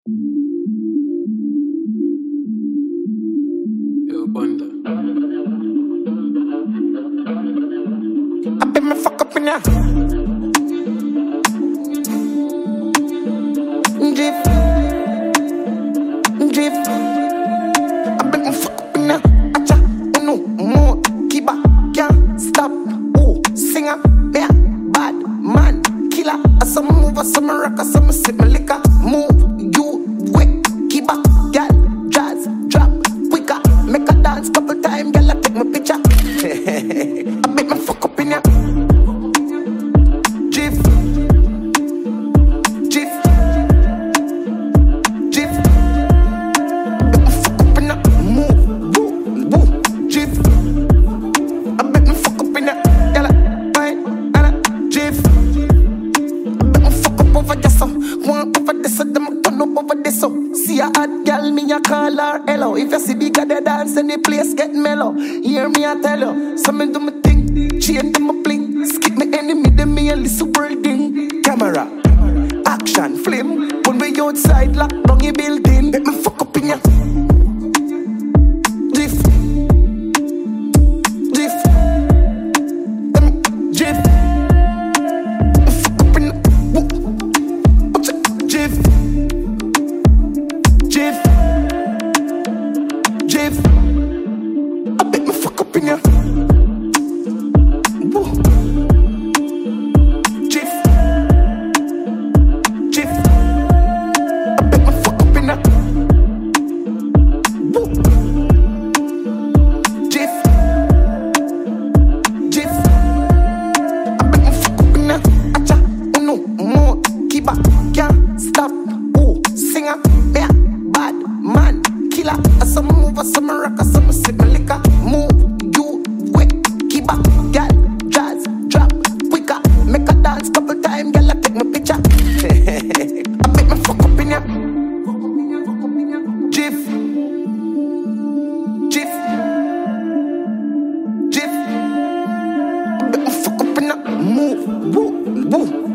Yo, Bunda. I bet me fuck up in ya. Drip, drip. I bet me fuck up in ya. Acha, uno, more, keep back, can't stop. Oh, singer, yeah, bad man, killer. I some move, I some rock, I some sip my liquor. Move, you wet, keep back, girl, jazz, drop, quicker. Make a dance couple time, girl, I take my picture. I bet me fuck up in ya. Jif, jif, jif. Bet me fuck up in ya. Move, woo, woo, jif. I bet me fuck up in ya. Yalla, wine, yalla, jif. I bet me fuck up over this so. One over this so, them turn up over this so. See a hot girl, me a call her hello. If you see bigger the dance and the place get mellow, hear me I tell you. So me do me thing, chain them a bling. Skip me enemy, them me a little building. Camera, action, flame. When we outside, lock down your building. Let me fuck up in ya. Jiff, jiff, jiff. Fuck up in ya. Woo. Watch it, jiff, jiff, jiff. I bet me fuck up in ya. Woo. Jiff, jiff. I bet me fuck up in ya. Woo. Jiff, jiff. I bet me fuck up in ya. Acha, uno, more, keep back, can't stop. Oh, singer, yeah, bad man, killer. I some move, I some rock, I some sip my liquor. Move, you wet, keep back, girl, jazz, drop, quicker. Make a dance couple time, girl, I take my picture. I bet me fuck up in ya. Jiff, jiff, jiff. I bet me fuck up in ya. Move, woo, woo.